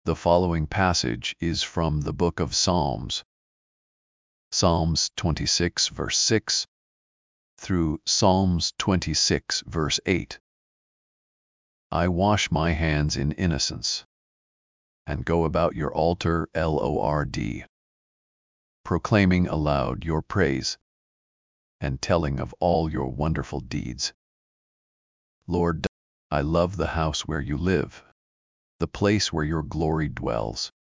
The following passage is from the book of Psalms, Psalms 26 verse 6 through Psalms 26 verse 8. I wash my hands in innocence and go about your altar, Lord, proclaiming aloud your praise and telling of all your wonderful deeds. Lord, I love the house where you live, the place where your glory dwells.